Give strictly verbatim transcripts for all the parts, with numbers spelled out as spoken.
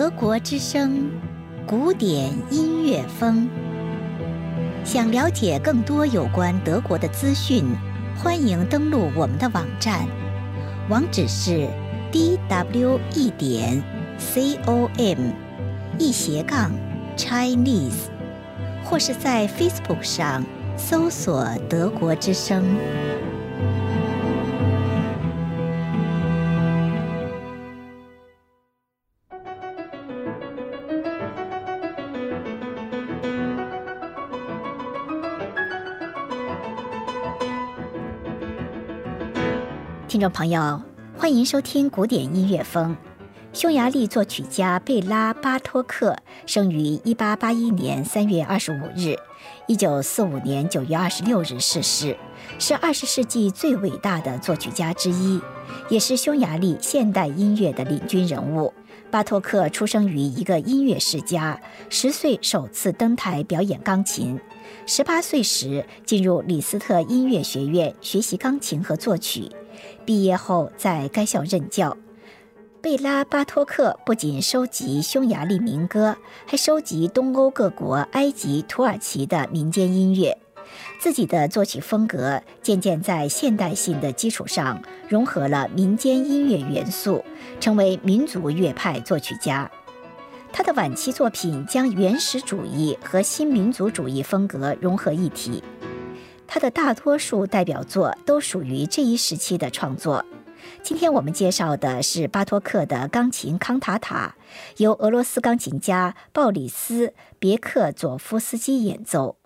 德国之声，古典音乐风。想了解更多有关德国的资讯，欢迎登录我们的网站，网址是 d w e 点 com 一斜杠 Chinese， 或是在 Facebook 上搜索德国之声。听众朋友，欢迎收听古典音乐风。匈牙利作曲家贝拉·巴托克生于一八八一年三月二十五日，一九四五年九月二十六日逝世，是二十世纪最伟大的作曲家之一，也是匈牙利现代音乐的领军人物。巴托克出生于一个音乐世家，十岁首次登台表演钢琴，十八岁时进入李斯特音乐学院学习钢琴和作曲。毕业后在该校任教。贝拉·巴托克不仅收集匈牙利民歌，还收集东欧各国、埃及、土耳其的民间音乐。自己的作曲风格渐渐在现代性的基础上融合了民间音乐元素，成为民族乐派作曲家。他的晚期作品将原始主义和新民族主义风格融合一体。他的大多数代表作都属于这一时期的创作。今天我们介绍的是巴托克的钢琴康塔塔，由俄罗斯钢琴家鲍里斯·别克佐夫斯基演奏。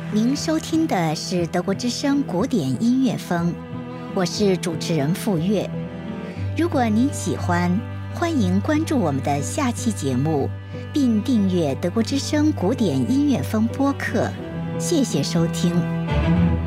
您收听的是德国之声古典音乐风，我是主持人傅月。如果您喜欢，欢迎关注我们的下期节目，并订阅德国之声古典音乐风播客。谢谢收听。